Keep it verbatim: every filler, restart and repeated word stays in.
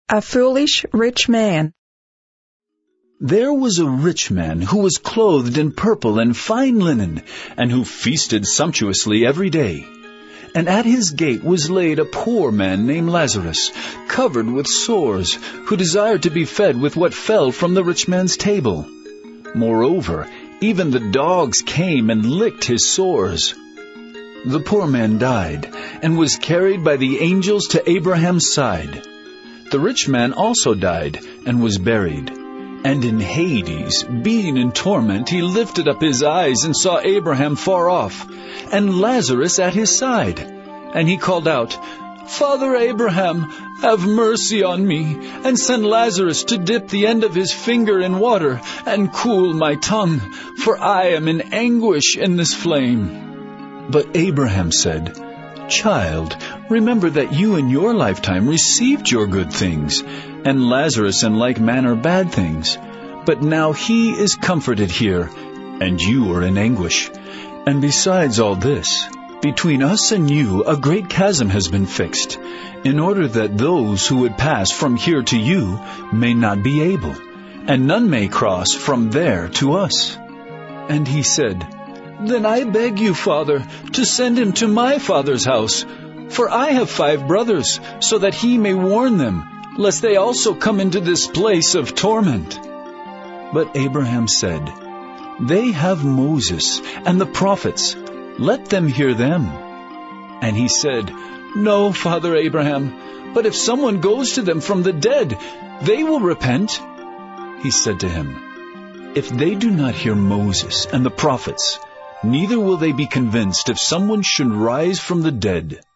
A foolish rich man. There was a rich man who was clothed in purple and fine linen, and who feasted sumptuously every day. And at his gate was laid a poor man named Lazarus, covered with sores, who desired to be fed with what fell from the rich man's table. Moreover, even the dogs came and licked his sores. The poor man died, and was carried by the angels to Abraham's side. The rich man also died, and was buried. And in Hades, being in torment, he lifted up his eyes and saw Abraham far off, and Lazarus at his side. And he called out, "Father Abraham, have mercy on me, and send Lazarus to dip the end of his finger in water, and cool my tongue, for I am in anguish in this flame." But Abraham said, "Child, remember that you in your lifetime received your good things, and Lazarus in like manner bad things. But now he is comforted here, and you are in anguish. And besides all this, between us and you a great chasm has been fixed, in order that those who would pass from here to you may not be able, and none may cross from there to us." And he said, "Then I beg you, Father, to send him to my father's house, for I have five brothers, so that he may warn them, lest they also come into this place of torment." But Abraham said, "They have Moses and the prophets. Let them hear them." And he said, "No, Father Abraham, but if someone goes to them from the dead, they will repent." He said to him, "If they do not hear Moses and the prophets, neither will they be convinced if someone should rise from the dead."